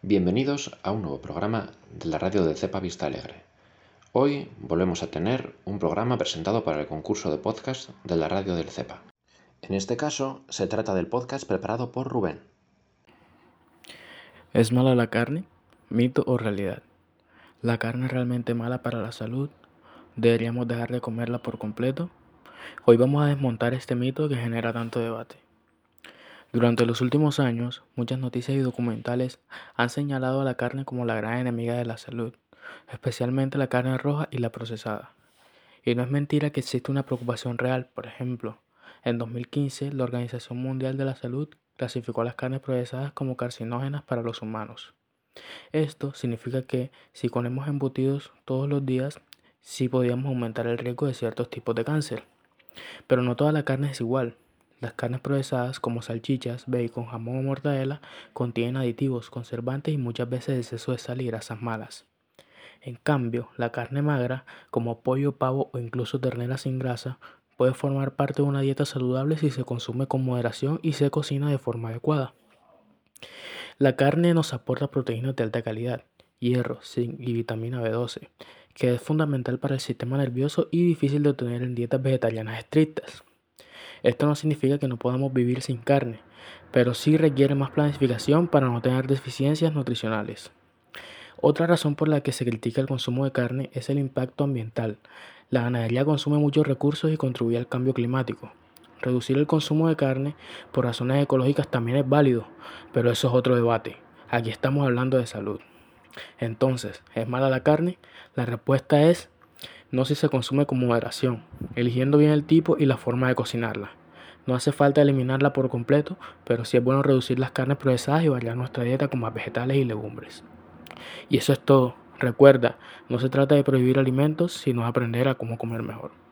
Bienvenidos a un nuevo programa de la radio de Cepa Vista Alegre. Hoy volvemos a tener un programa presentado para el concurso de podcast de la radio del Cepa. En este caso, se trata del podcast preparado por Rubén. ¿Es mala la carne? ¿Mito o realidad? ¿La carne es realmente mala para la salud? ¿Deberíamos dejar de comerla por completo? Hoy vamos a desmontar este mito que genera tanto debate. Durante los últimos años, muchas noticias y documentales han señalado a la carne como la gran enemiga de la salud, especialmente la carne roja y la procesada. Y no es mentira que existe una preocupación real. Por ejemplo, en 2015 la Organización Mundial de la Salud clasificó las carnes procesadas como carcinógenas para los humanos. Esto significa que si comemos embutidos todos los días, sí podríamos aumentar el riesgo de ciertos tipos de cáncer. Pero no toda la carne es igual. Las carnes procesadas como salchichas, bacon, jamón o mortadela contienen aditivos, conservantes y muchas veces exceso de sal y grasas malas. En cambio, la carne magra, como pollo, pavo o incluso ternera sin grasa, puede formar parte de una dieta saludable si se consume con moderación y se cocina de forma adecuada. La carne nos aporta proteínas de alta calidad, hierro, zinc y vitamina B12, que es fundamental para el sistema nervioso y difícil de obtener en dietas vegetarianas estrictas. Esto no significa que no podamos vivir sin carne, pero sí requiere más planificación para no tener deficiencias nutricionales. Otra razón por la que se critica el consumo de carne es el impacto ambiental. La ganadería consume muchos recursos y contribuye al cambio climático. Reducir el consumo de carne por razones ecológicas también es válido, pero eso es otro debate. Aquí estamos hablando de salud. Entonces, ¿es mala la carne? La respuesta es no si se consume con moderación, eligiendo bien el tipo y la forma de cocinarla. No hace falta eliminarla por completo, pero sí es bueno reducir las carnes procesadas y variar nuestra dieta con más vegetales y legumbres. Y eso es todo. Recuerda, no se trata de prohibir alimentos, sino aprender a cómo comer mejor.